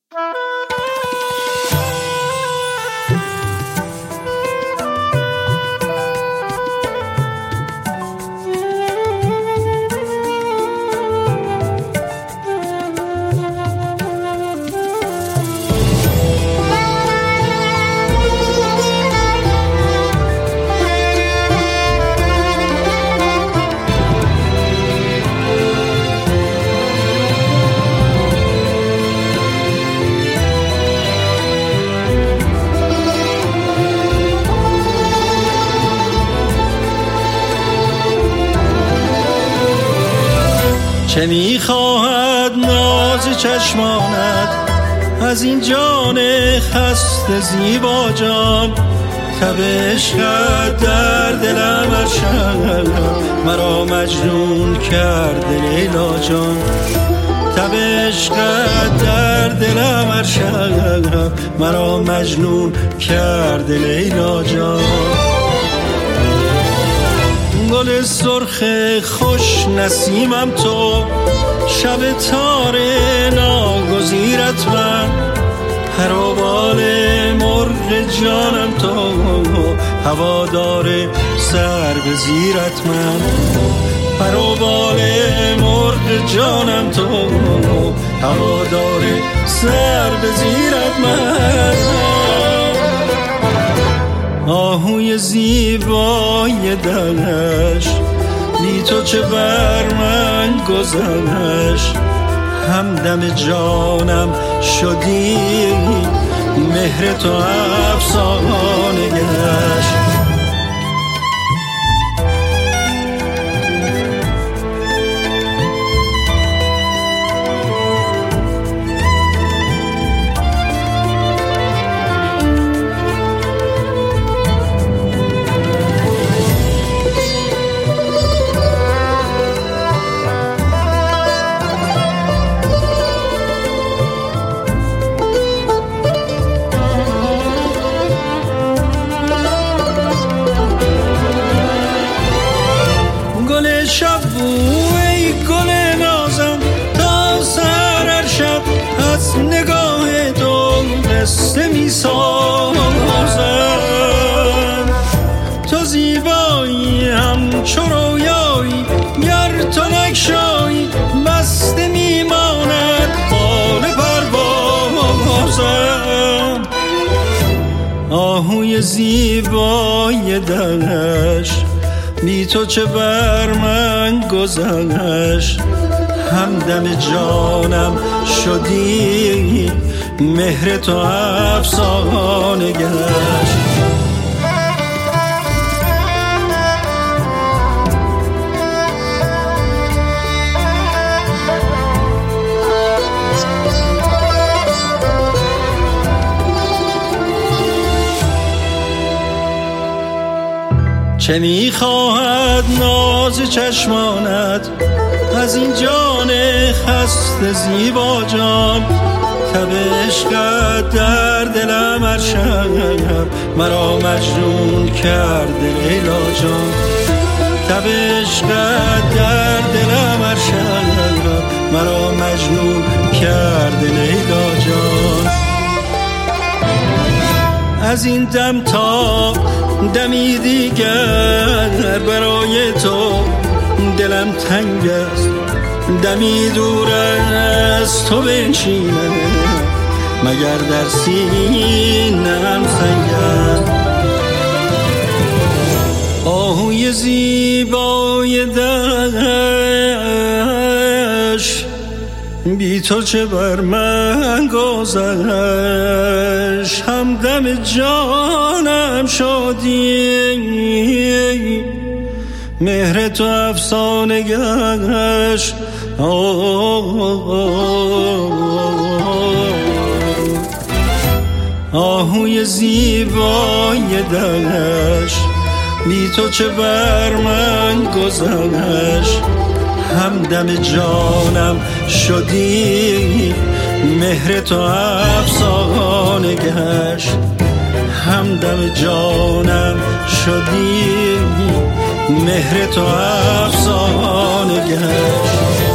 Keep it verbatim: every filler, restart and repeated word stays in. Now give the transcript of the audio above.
چه میخواهد ناز چشمانت از این جان خسته زیبا جان؟ تب عشقت در دلم هر شب مرا مجنون کرده لیلا جان. تب عشقت در دلم هر شب مرا مجنون کرده لیلا جان. گل سرخ خوش نسیمم تو، شب تار ناگزیرت من، پروبال مرغ جانم تو، هوادار سر به زیرت من. پروبال مرغ جانم تو، هوادار سر به زیرت من. آهوی زیبای دلش بی تو چه بر من گذشت، همدم جانم شدی مهر تو افسانه گشت. شب ای گل نازم تا سر هر شب از نگاه تو قصه می سازم. تو زیبایی همچو رویایی، گر تو نگشایی بسته می ماند بال پروازم. آهوی زیبای دلش بی تو چه بر من گذشت، همدم جانم شدی مهر تو افسانه گشت. چه میخواهد ناز چشمانت از این جان خسته زیبا جان؟ تب عشقت در دلم هر شب مرا مجنون کرده لیلا جان. تب عشقت در دلم هر شب مرا مجنون کرده لیلا جان. از این دم تا دمی دیگر برای تو دلم تنگ است، دمی دور از تو بنشینم مگر در سینم سنگ است. آهوی زیبای دلش بی تو چه بر من گذشت، همدم جانم شدی مهر تو افسانه گشت. آهوی زیبای دلش بی تو چه بر من گذشت، همدم جانم شدی مهر تو افسانه گشت. همدم جانم شدی مهر تو افسانه گشت.